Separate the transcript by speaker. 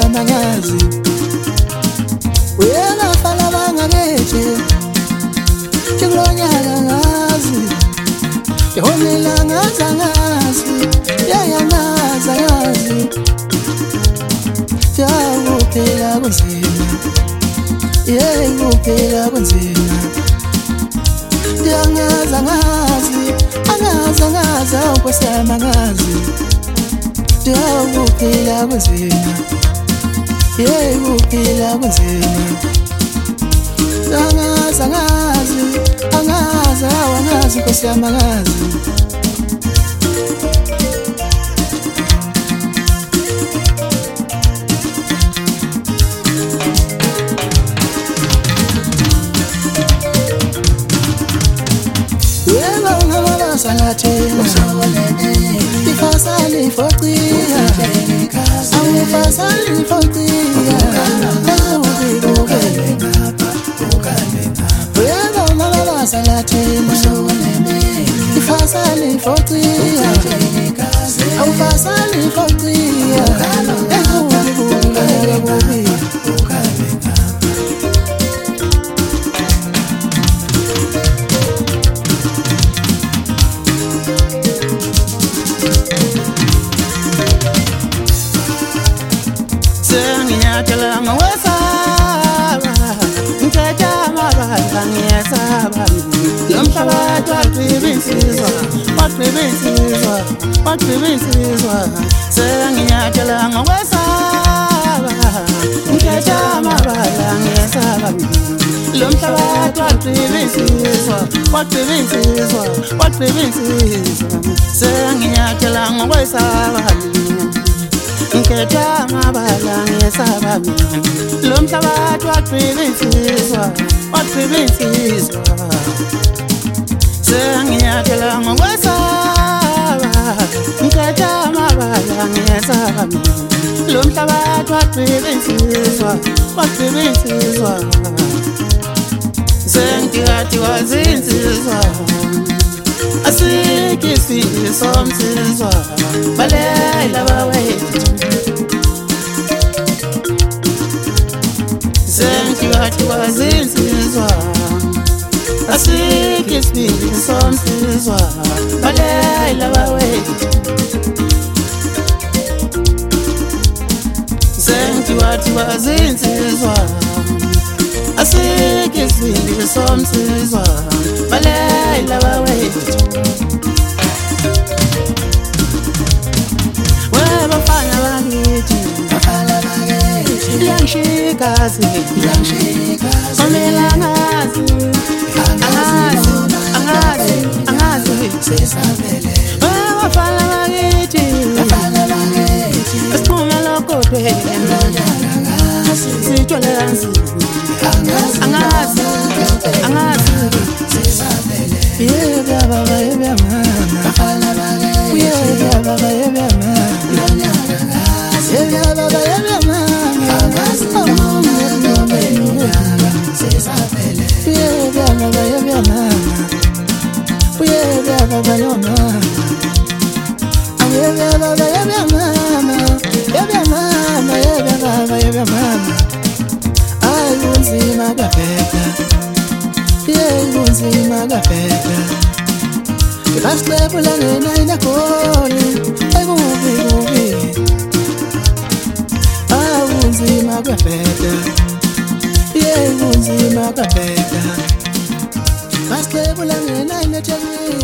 Speaker 1: mangazi wena fala bangakethi Chilonyaka ngazi Yonela ngazi Yaya ngazi Jawu phela kunzima Yebo phela kunzima Angazi ukwesama ngazi Jawu phela kunzima Yebo phela kunzima Angazi ukwesama ngazi Salatin Ifasali fotia Ifasali fotia Weba mama salatin Ifasali fotia Ifasali fotia Kalama wasaba Mtata mabala ngesaba Lomhlaba twatwibisizwa Watwibisizwa Senginyathela ngawesaba Mtata mabala ngesaba Lomhlaba twatwibisizwa Senginyathela ngawesaba Nketa mabala ngesaba mina Lomhlabathi waqhibisizwa Sengiyathela ngokwesaba Nketa mabala ngesaba mina Lomhlabathi waqhibisizwa Sengikathi wazinsizwa Asikisile somsizwa Balela bawethu Sengikathi wazinsizwa Asikisile somsizwa Balela bawethu Sengikathi wazinsizwa Asikisile somsizwa Balela bawethu Webafana bakithi Yangishikazi Omela angazi Webafana bakithi Esiphume lokodwe Sitshwele kanzima Angazi Yebya baba yebya mama Yebya baba yebya mama Yebya baba yebya mama Yebya baba yebya mama Yebya baba yebya mama Yebya baba yebya mama Yebya mama Yebya baba yebya mama Ay unzima kapeka Unzima kapeka Ibaslepula ngena inakoli Ekubi Unzima kapeka Unzima kapeka Ibaslepula ngena inakoli